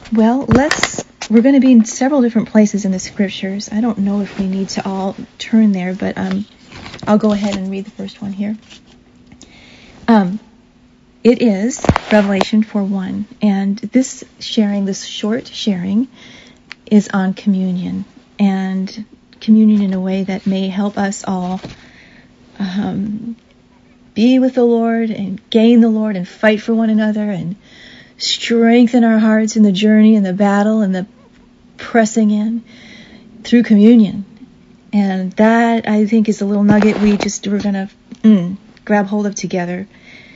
Well, we're going to be in several different places in the scriptures. I don't know if we need to all turn there, but I'll go ahead and read the first one here. It is Revelation 4:1, and this short sharing, is on communion, and communion in a way that may help us all be with the Lord and gain the Lord and fight for one another and strengthen our hearts in the journey and the battle and the pressing in through communion. And that, I think, is a little nugget we're going to grab hold of together.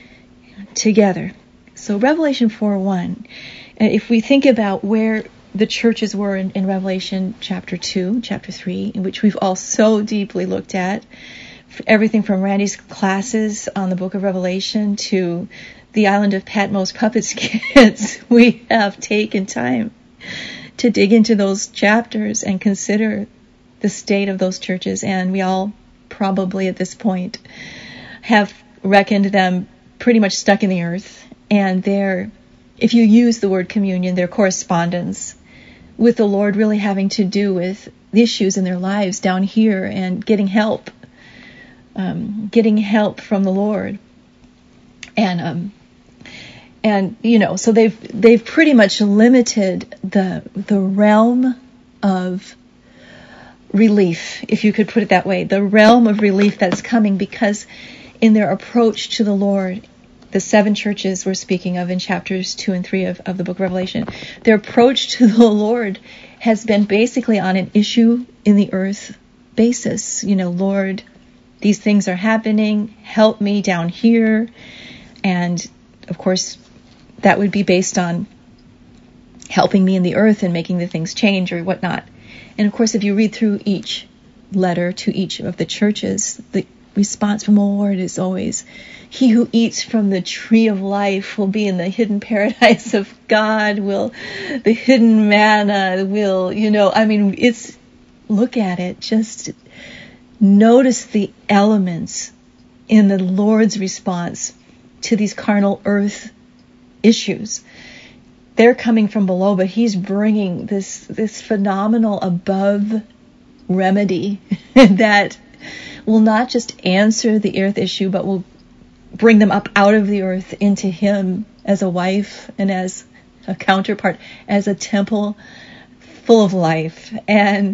So Revelation 4:1, if we think about where the churches were in Revelation chapter 2, chapter 3, in which we've all so deeply looked at, everything from Randy's classes on the book of Revelation to the island of Patmos Puppets kids, we have taken time to dig into those chapters and consider the state of those churches. And we all probably at this point have reckoned them pretty much stuck in the earth. And if you use the word communion, their correspondence with the Lord really having to do with the issues in their lives down here and getting help from the Lord. And so they've pretty much limited the realm of relief, if you could put it that way, the realm of relief that's coming, because in their approach to the Lord, the 7 churches we're speaking of in chapters 2 and 3 of the book of Revelation, their approach to the Lord has been basically on an issue in the earth basis. Lord, these things are happening, help me down here. And of course, that would be based on helping me in the earth and making the things change or whatnot. And of course, if you read through each letter to each of the churches, the response from the Lord is always, he who eats from the tree of life will be in the hidden paradise of God, the hidden manna look at it, just notice the elements in the Lord's response to these carnal earth issues. They're coming from below, but he's bringing this phenomenal above remedy that will not just answer the earth issue, but will bring them up out of the earth into him as a wife and as a counterpart, as a temple full of life. And,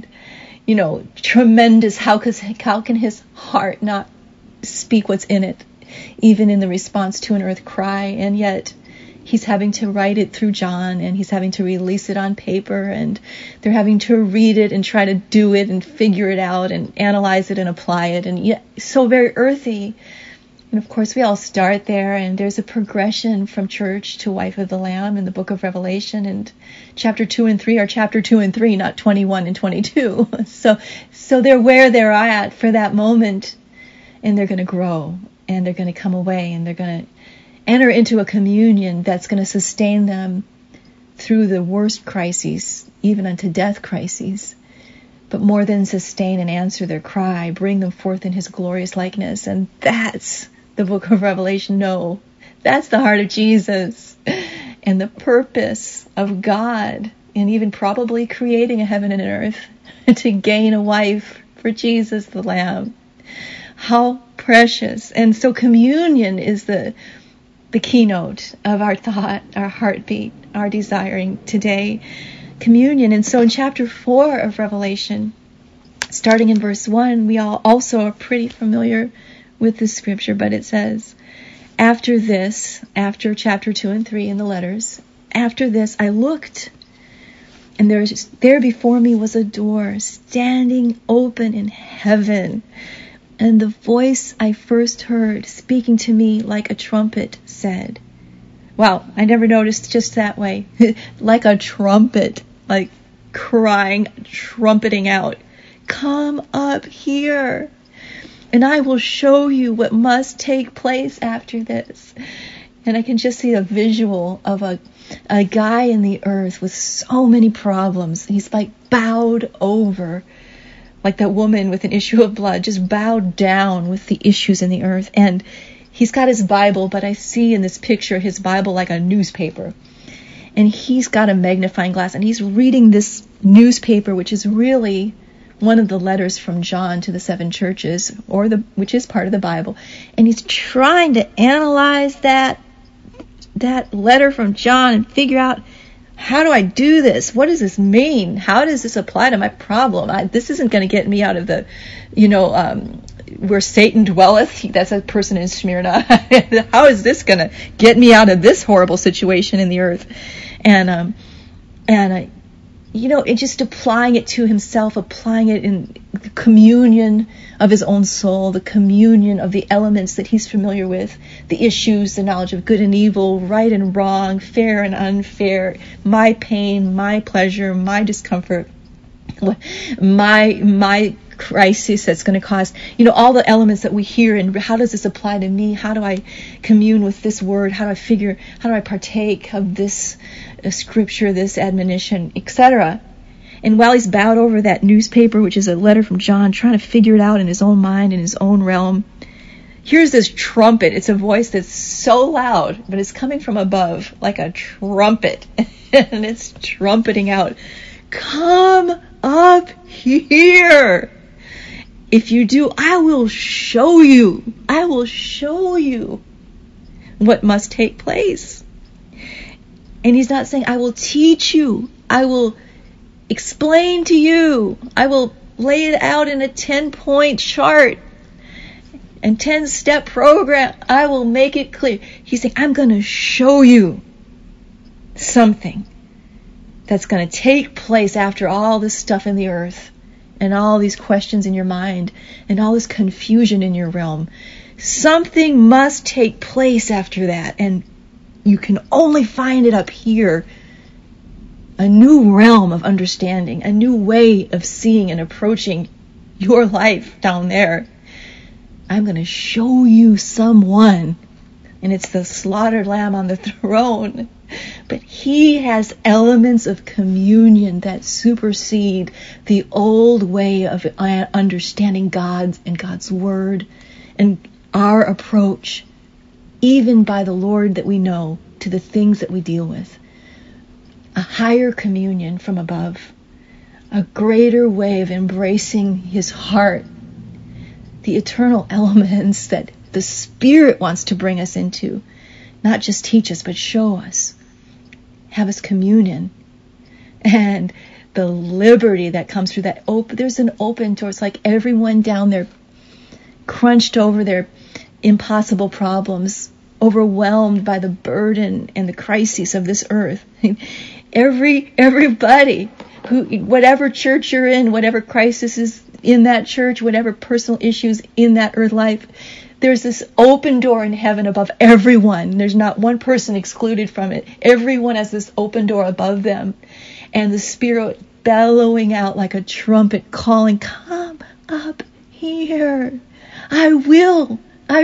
tremendous. How can his heart not speak what's in it, even in the response to an earth cry? And yet he's having to write it through John, and he's having to release it on paper, and they're having to read it and try to do it and figure it out and analyze it and apply it. And yet, so very earthy. And of course, we all start there, and there's a progression from church to wife of the Lamb in the book of Revelation. And chapter 2 and 3 are chapter 2 and 3, not 21 and 22. So they're where they're at for that moment, and they're going to grow, and they're going to come away, and they're going to enter into a communion that's going to sustain them through the worst crises, even unto death crises, but more than sustain and answer their cry, bring them forth in his glorious likeness. And that's the book of Revelation. No, that's the heart of Jesus and the purpose of God, and even probably creating a heaven and an earth to gain a wife for Jesus the Lamb. How precious. And so communion is the keynote of our thought, our heartbeat, our desiring today. Communion. And so in chapter 4 of Revelation, starting in verse 1, we all also are pretty familiar with this scripture, but it says, after chapter 2 and 3 in the letters, after this I looked, and there before me was a door standing open in heaven. And the voice I first heard speaking to me like a trumpet said, wow, I never noticed just that way, like a trumpet, like crying, trumpeting out, come up here, and I will show you what must take place after this. And I can just see a visual of a guy in the earth with so many problems. He's like bowed over, like that woman with an issue of blood, just bowed down with the issues in the earth. And he's got his Bible, but I see in this picture his Bible like a newspaper. And he's got a magnifying glass, and he's reading this newspaper, which is really one of the letters from John to the 7 churches, which is part of the Bible. And he's trying to analyze that letter from John and figure out, how do I do this? What does this mean? How does this apply to my problem? This isn't going to get me out of the, where Satan dwelleth. That's a person in Smyrna. How is this going to get me out of this horrible situation in the earth? And just applying it to himself, applying it in the communion of his own soul, the communion of the elements that he's familiar with, the issues, the knowledge of good and evil, right and wrong, fair and unfair, my pain, my pleasure, my discomfort, my crisis that's going to cause, all the elements that we hear, and how does this apply to me? How do I commune with this word? How do I partake of this scripture, this admonition, etc.? And while he's bowed over that newspaper, which is a letter from John, trying to figure it out in his own mind, in his own realm, here's this trumpet. It's a voice that's so loud, but it's coming from above like a trumpet. And it's trumpeting out, "Come up here. If you do, I will show you. I will show you what must take place." And he's not saying, "I will teach you. I will explain to you. I will lay it out in a 10-point chart and 10-step program. I will make it clear." He's saying, "I'm going to show you something that's going to take place after all this stuff in the earth and all these questions in your mind and all this confusion in your realm. Something must take place after that, and you can only find it up here. A new realm of understanding, a new way of seeing and approaching your life down there. I'm going to show you someone." And it's the slaughtered lamb on the throne. But he has elements of communion that supersede the old way of understanding God and God's word and our approach, even by the Lord that we know, to the things that we deal with. A higher communion from above, a greater way of embracing his heart, the eternal elements that the Spirit wants to bring us into, not just teach us, but show us, have us communion, and the liberty that comes through that. There's an open door. It's like everyone down there crunched over their impossible problems, overwhelmed by the burden and the crises of this earth. Everybody who, whatever church you're in, whatever crisis is in that church, whatever personal issues in that earth life, there's this open door in heaven above everyone. There's not one person excluded from it. Everyone has this open door above them. And the Spirit bellowing out like a trumpet, calling, "Come up here. I will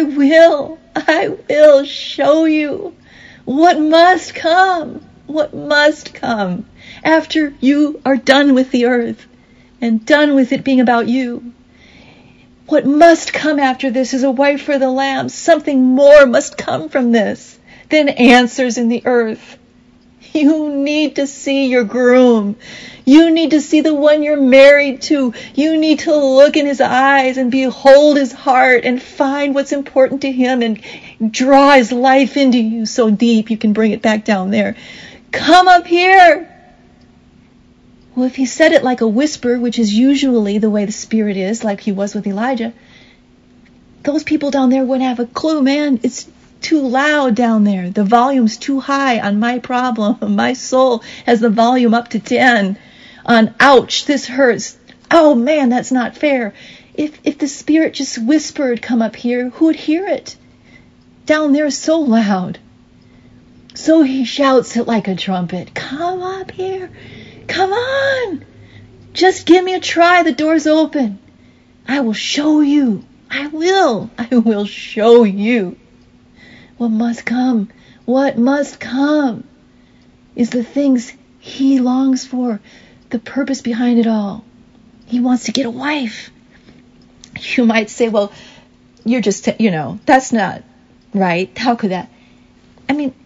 show you what must come. What must come after you are done with the earth and done with it being about you. What must come after this is a wife for the Lamb. Something more must come from this than answers in the earth. You need to see your groom. You need to see the one you're married to. You need to look in his eyes and behold his heart and find what's important to him and draw his life into you so deep you can bring it back down there. Come up here." Well, if he said it like a whisper, which is usually the way the Spirit is, like he was with Elijah, those people down there wouldn't have a clue, man. It's too loud down there. The volume's too high on my problem. My soul has the volume up to 10 on, ouch, this hurts. Oh man, that's not fair. If the Spirit just whispered, "Come up here," who would hear it? Down there is so loud. So he shouts it like a trumpet. "Come up here. Come on. Just give me a try. The door's open. I will show you. I will show you what must come. What must come is the things he longs for, the purpose behind it all. He wants to get a wife. You might say, "Well, you're just, that's not right. How could that?" I mean,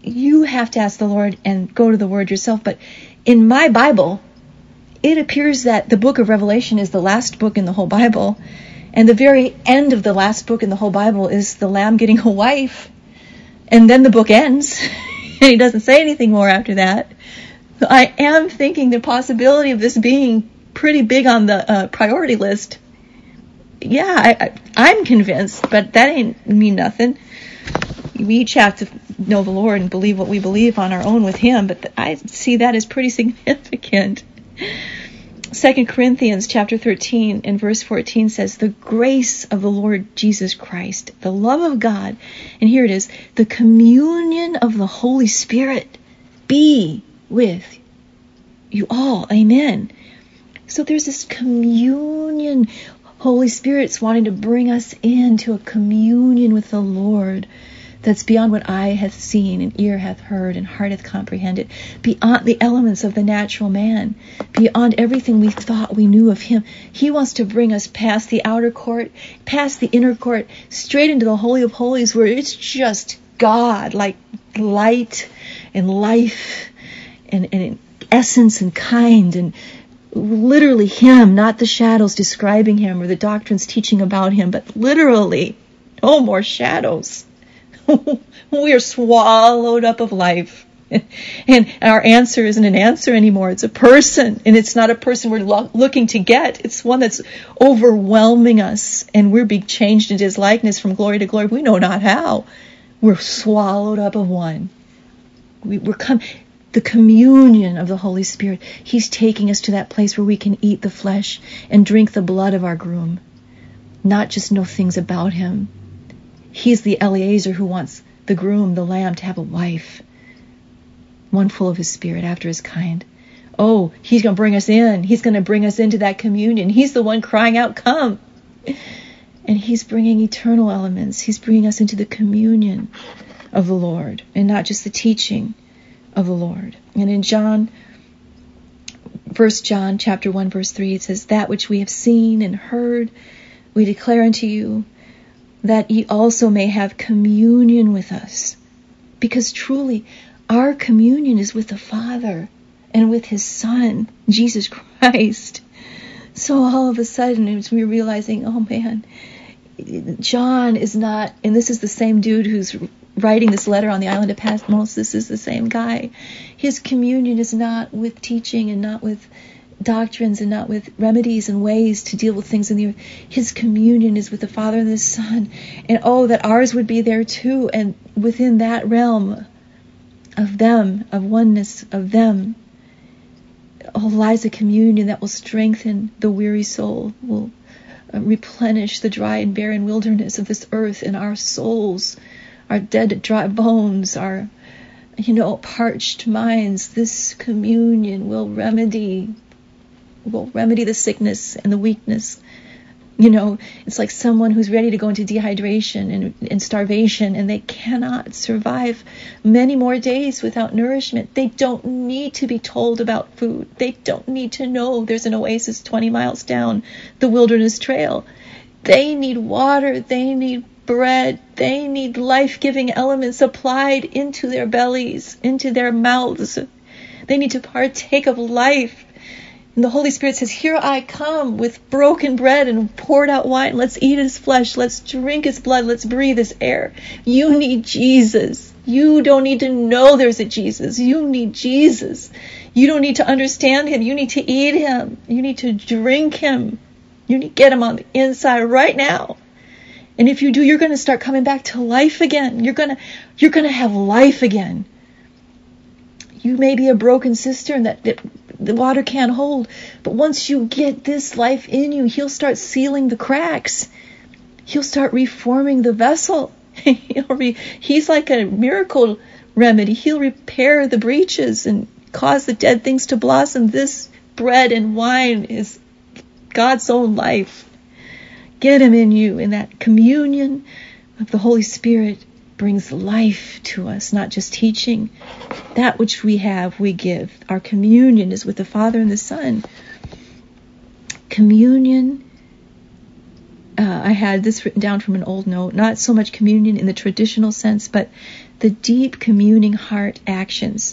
you have to ask the Lord and go to the Word yourself. But in my Bible, it appears that the book of Revelation is the last book in the whole Bible. And the very end of the last book in the whole Bible is the Lamb getting a wife. And then the book ends. And he doesn't say anything more after that. So I am thinking the possibility of this being pretty big on the priority list. Yeah, I'm convinced, but that ain't mean nothing. We each have to know the Lord and believe what we believe on our own with Him, but I see that as pretty significant. 2 Corinthians chapter 13 and verse 14 says, the grace of the Lord Jesus Christ, the love of God, and here it is, the communion of the Holy Spirit be with you all. Amen. So there's this communion. Holy Spirit's wanting to bring us into a communion with the Lord that's beyond what eye hath seen and ear hath heard and heart hath comprehended, beyond the elements of the natural man, beyond everything we thought we knew of Him. He wants to bring us past the outer court, past the inner court, straight into the Holy of Holies, where it's just God, like light and life and essence and kind, and literally Him, not the shadows describing Him or the doctrines teaching about Him, but literally, no more shadows. We are swallowed up of life. And our answer isn't an answer anymore. It's a person. And it's not a person we're looking to get. It's one that's overwhelming us. And we're being changed into His likeness from glory to glory. We know not how. We're swallowed up of one. The communion of the Holy Spirit. He's taking us to that place where we can eat the flesh and drink the blood of our groom. Not just know things about Him. He's the Eliezer who wants the groom, the lamb, to have a wife. One full of His Spirit, after His kind. Oh, He's going to bring us in. He's going to bring us into that communion. He's the one crying out, come. And He's bringing eternal elements. He's bringing us into the communion of the Lord, and not just the teaching of the Lord. And in John chapter 1, verse 3, it says, that which we have seen and heard, we declare unto you, that ye also may have communion with us. Because truly, our communion is with the Father and with His Son, Jesus Christ. So all of a sudden, as we're realizing, oh man, John is not, and this is the same dude who's writing this letter on the island of Patmos, this is the same guy. His communion is not with teaching and not with doctrines and not with remedies and ways to deal with things in the earth. His communion is with the Father and the Son. And oh, that ours would be there too. And within that realm of them, of oneness of them, lies a communion that will strengthen the weary soul, will replenish the dry and barren wilderness of this earth, and our souls, our dead, dry bones, our parched minds. This communion will remedy the sickness and the weakness. It's like someone who's ready to go into dehydration and starvation, and they cannot survive many more days without nourishment. They don't need to be told about food. They don't need to know there's an oasis 20 miles down the wilderness trail. They need water. They need bread. They need life-giving elements applied into their bellies, into their mouths. They need to partake of life. And the Holy Spirit says, here I come with broken bread and poured out wine. Let's eat His flesh. Let's drink His blood. Let's breathe His air. You need Jesus. You don't need to know there's a Jesus. You need Jesus. You don't need to understand Him. You need to eat Him. You need to drink Him. You need to get Him on the inside right now. And if you do, you're going to start coming back to life again. You're going to have life again. You may be a broken cistern that the water can't hold, but once you get this life in you, He'll start sealing the cracks. He'll start reforming the vessel. He's like a miracle remedy. He'll repair the breaches and cause the dead things to blossom. This bread and wine is God's own life. Get Him in you, and that communion of the Holy Spirit brings life to us, not just teaching. That which we have, we give. Our communion is with the Father and the Son. Communion, I had this written down from an old note, not so much communion in the traditional sense, but the deep communing heart actions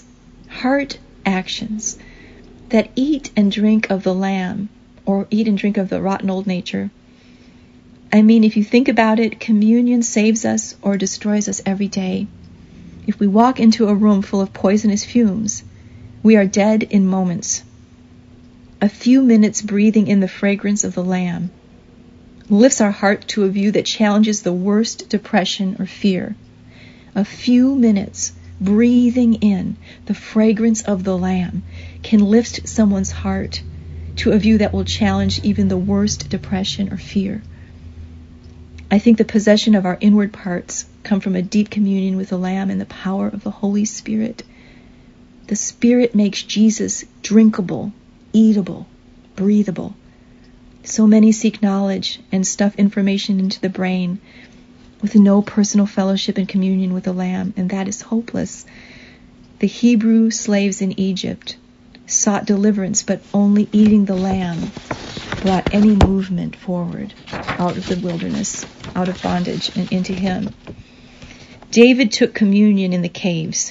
that eat and drink of the Lamb, or eat and drink of the rotten old nature. I mean, if you think about it, communion saves us or destroys us every day. If we walk into a room full of poisonous fumes, we are dead in moments. A few minutes breathing in the fragrance of the Lamb lifts our heart to a view that challenges the worst depression or fear. A few minutes breathing in the fragrance of the Lamb can lift someone's heart to a view that will challenge even the worst depression or fear. I think the possession of our inward parts come from a deep communion with the Lamb and the power of the Holy Spirit. The Spirit makes Jesus drinkable, eatable, breathable. So many seek knowledge and stuff information into the brain with no personal fellowship and communion with the Lamb, and that is hopeless. The Hebrew slaves in Egypt sought deliverance, but only eating the Lamb brought any movement forward out of the wilderness, out of bondage, and into Him. David took communion in the caves.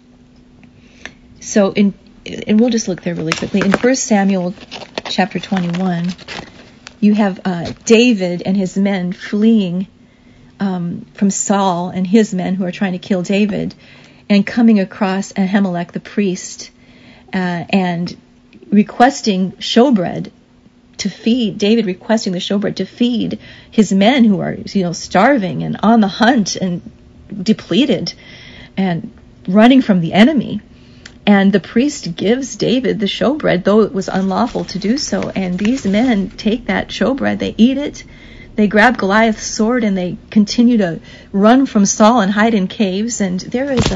So and we'll just look there really quickly. In 1 Samuel chapter 21, you have David and his men fleeing from Saul and his men who are trying to kill David, and coming across Ahimelech the priest and requesting showbread to feed. David requesting the showbread to feed his men who are, starving and on the hunt and depleted and running from the enemy. And the priest gives David the showbread, though it was unlawful to do so. And these men take that showbread, they eat it, they grab Goliath's sword, and they continue to run from Saul and hide in caves. And there is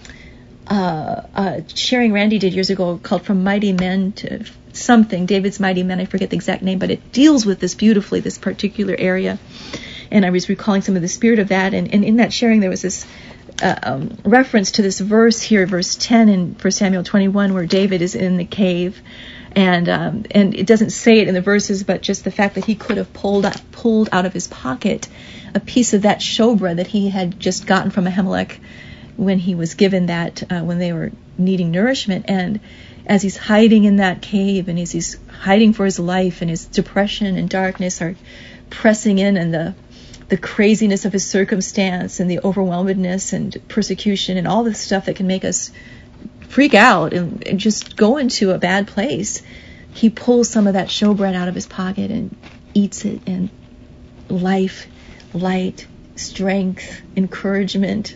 a sharing Randy did years ago called From Mighty Men to something, David's Mighty Men, I forget the exact name, but it deals with this beautifully, this particular area. And I was recalling some of the spirit of that. And in that sharing, there was this reference to this verse here, verse 10 in 1 Samuel 21, where David is in the cave, and it doesn't say it in the verses, but just the fact that he could have pulled out of his pocket a piece of that showbread that he had just gotten from Ahimelech when he was given that when they were needing nourishment. And as he's hiding in that cave, and as he's hiding for his life, and his depression and darkness are pressing in, and the craziness of his circumstance and the overwhelmedness and persecution and all the stuff that can make us freak out and just go into a bad place, he pulls some of that showbread out of his pocket and eats it, and life, light, strength, encouragement.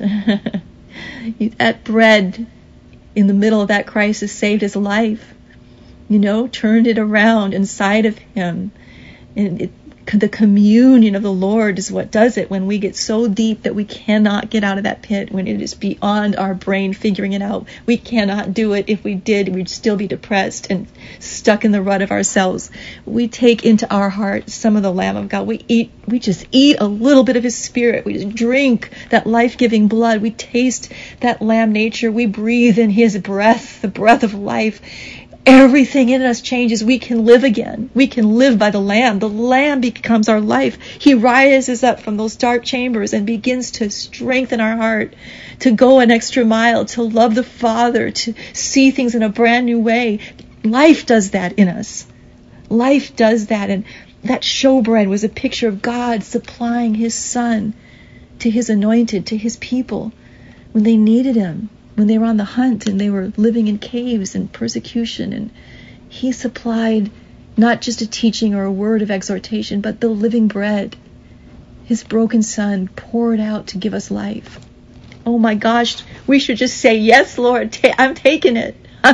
That bread in the middle of that crisis saved his life, turned it around inside of him. And the communion of the Lord is what does it when we get so deep that we cannot get out of that pit, when it is beyond our brain figuring it out. We cannot do it. If we did, we'd still be depressed and stuck in the rut of ourselves. We take into our heart some of the Lamb of God. We just eat a little bit of His Spirit. We just drink that life-giving blood. We taste that Lamb nature. We breathe in His breath, the breath of life. Everything in us changes. We can live again. We can live by the Lamb. The Lamb becomes our life. He rises up from those dark chambers and begins to strengthen our heart, to go an extra mile, to love the Father, to see things in a brand new way. Life does that in us. Life does that. And that showbread was a picture of God supplying His Son to His anointed, to His people when they needed Him, when they were on the hunt and they were living in caves and persecution. And He supplied not just a teaching or a word of exhortation, but the living bread, His broken Son poured out to give us life. Oh my gosh, we should just say, yes, Lord, I'm taking it.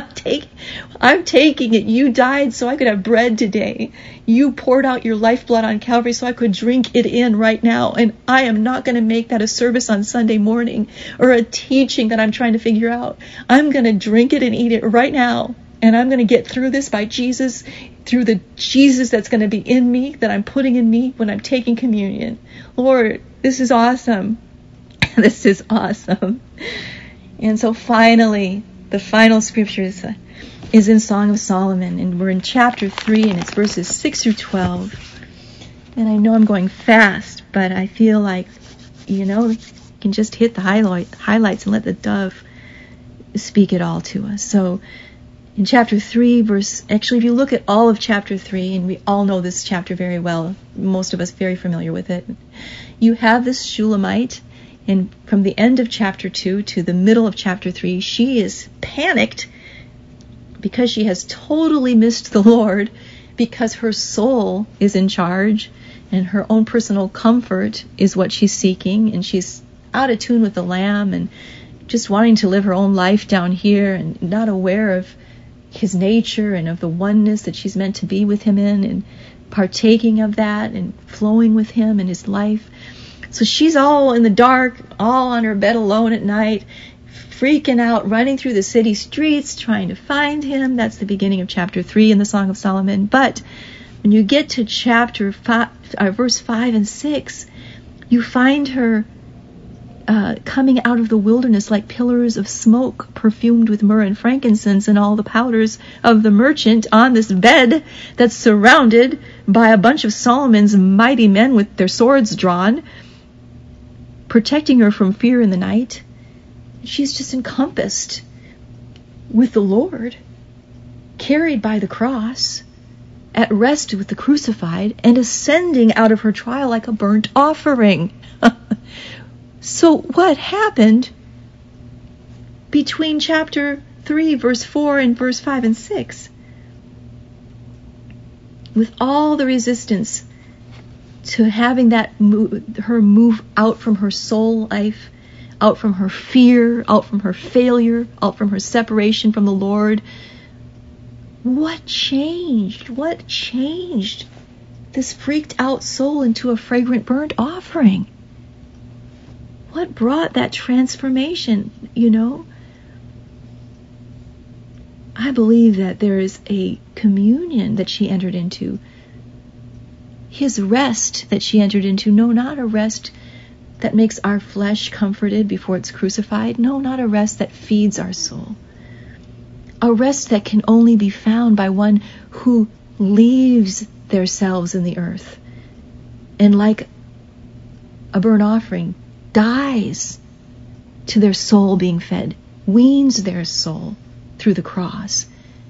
I'm taking it. You died so I could have bread today. You poured out your lifeblood on Calvary so I could drink it in right now. And I am not going to make that a service on Sunday morning or a teaching that I'm trying to figure out. I'm going to drink it and eat it right now. And I'm going to get through this by Jesus, through the Jesus that's going to be in me, that I'm putting in me when I'm taking communion. Lord, this is awesome. This is awesome. And so finally, the final scripture is in Song of Solomon, and we're in chapter 3, and it's verses 6 through 12. And I know I'm going fast, but I feel like, can just hit the highlights and let the dove speak it all to us. So in chapter 3, if you look at all of chapter 3, and we all know this chapter very well, most of us very familiar with it, you have this Shulamite, and from the end of chapter 2 to the middle of chapter 3, she is panicked because she has totally missed the Lord, because her soul is in charge, and her own personal comfort is what she's seeking, and she's out of tune with the Lamb, and just wanting to live her own life down here, and not aware of his nature and of the oneness that she's meant to be with him in, and partaking of that and flowing with him in his life. So she's all in the dark, all on her bed alone at night, freaking out, running through the city streets, trying to find him. That's the beginning of chapter 3 in the Song of Solomon. But when you get to chapter 5, verse 5 and 6, you find her coming out of the wilderness like pillars of smoke, perfumed with myrrh and frankincense and all the powders of the merchant, on this bed that's surrounded by a bunch of Solomon's mighty men with their swords drawn, protecting her from fear in the night. She's just encompassed with the Lord, carried by the cross, at rest with the crucified, and ascending out of her trial like a burnt offering. So what happened between chapter 3, verse 4, and verse 5 and 6? With all the resistance to having her move out from her soul life, out from her fear, out from her failure, out from her separation from the Lord, what changed? What changed this freaked out soul into a fragrant burnt offering? What brought that transformation, I believe that there is a communion that she entered into. His rest that she entered into. No, not a rest that makes our flesh comforted before it's crucified. No, not a rest that feeds our soul. A rest that can only be found by one who leaves themselves in the earth, and like a burnt offering, dies to their soul being fed, weans their soul through the cross,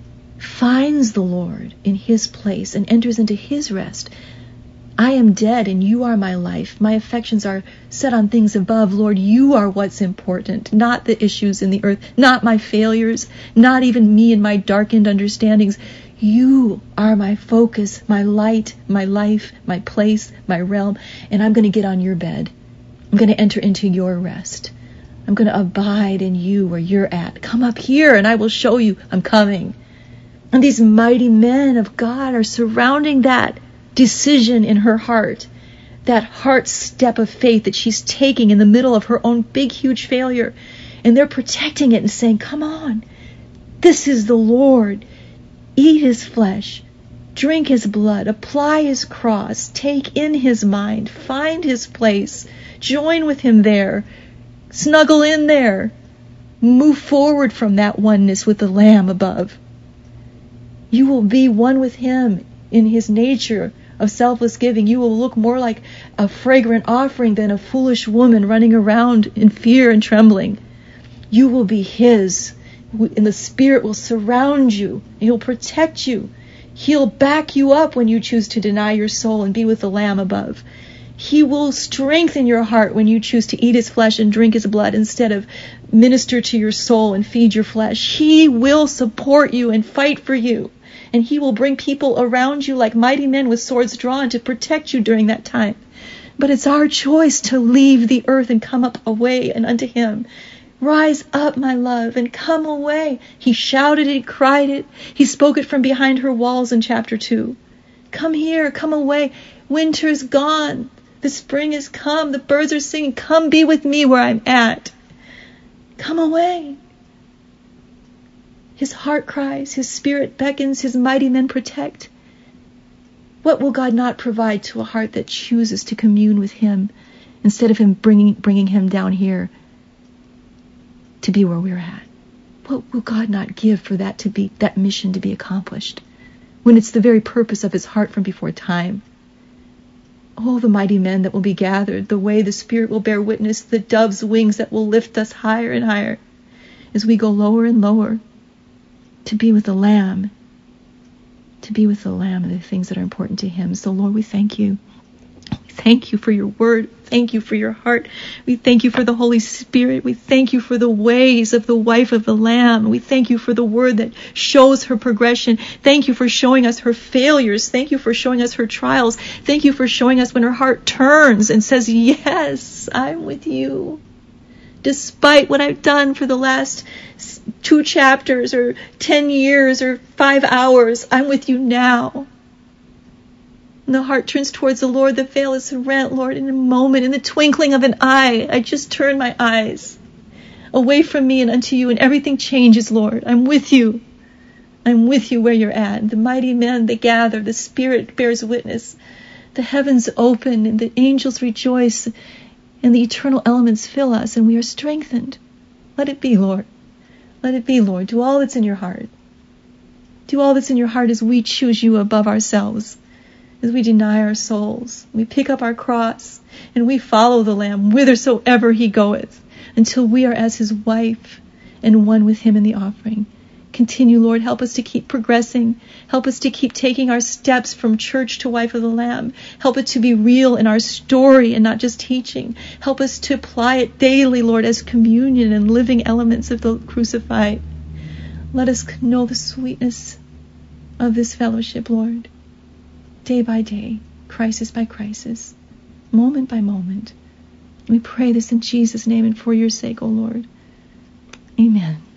finds the Lord in his place, and enters into his rest. I am dead and you are my life. My affections are set on things above. Lord, you are what's important, not the issues in the earth, not my failures, not even me and my darkened understandings. You are my focus, my light, my life, my place, my realm, and I'm going to get on your bed. I'm going to enter into your rest. I'm going to abide in you where you're at. Come up here and I will show you I'm coming. And these mighty men of God are surrounding that decision in her heart, that heart step of faith that she's taking in the middle of her own big, huge failure. And they're protecting it and saying, come on, this is the Lord. Eat his flesh, drink his blood, apply his cross, take in his mind, find his place, join with him there, snuggle in there, move forward from that oneness with the Lamb above. You will be one with him in his nature of selfless giving. You will look more like a fragrant offering than a foolish woman running around in fear and trembling. You will be his, and the Spirit will surround you. He'll protect you. He'll back you up when you choose to deny your soul and be with the Lamb above. He will strengthen your heart when you choose to eat his flesh and drink his blood instead of minister to your soul and feed your flesh. He will support you and fight for you. And he will bring people around you like mighty men with swords drawn to protect you during that time. But it's our choice to leave the earth and come up away and unto him. Rise up, my love, and come away. He shouted it, he cried it. He spoke it from behind her walls in chapter 2. Come here, come away. Winter's gone. The spring has come. The birds are singing. Come be with me where I'm at. Come away. His heart cries, his Spirit beckons, his mighty men protect. What will God not provide to a heart that chooses to commune with him instead of him bringing him down here to be where we're at? What will God not give for that mission to be accomplished when it's the very purpose of his heart from before time? Oh, the mighty men that will be gathered, the way the Spirit will bear witness, the dove's wings that will lift us higher and higher as we go lower and lower to be with the Lamb, and the things that are important to him. So Lord, we thank you. We thank you for your word. Thank you for your heart. We thank you for the Holy Spirit. We thank you for the ways of the wife of the Lamb. We thank you for the word that shows her progression. Thank you for showing us her failures. Thank you for showing us her trials. Thank you for showing us when her heart turns and says, yes, I'm with you. Despite what I've done for the last 2 chapters or 10 years or 5 hours, I'm with you now. And the heart turns towards the Lord, the veil is rent, Lord, in a moment, in the twinkling of an eye. I just turn my eyes away from me and unto you, and everything changes, Lord. I'm with you. I'm with you where you're at. The mighty men, they gather, the Spirit bears witness. The heavens open, and the angels rejoice, and the eternal elements fill us, and we are strengthened. Let it be, Lord. Let it be, Lord. Do all that's in your heart. Do all that's in your heart as we choose you above ourselves, as we deny our souls. We pick up our cross, and we follow the Lamb whithersoever he goeth, until we are as his wife and one with him in the offering. Continue, Lord. Help us to keep progressing. Help us to keep taking our steps from church to wife of the Lamb. Help it to be real in our story and not just teaching. Help us to apply it daily, Lord, as communion and living elements of the crucified. Let us know the sweetness of this fellowship, Lord, day by day, crisis by crisis, moment by moment. We pray this in Jesus' name and for your sake, O Lord. Amen.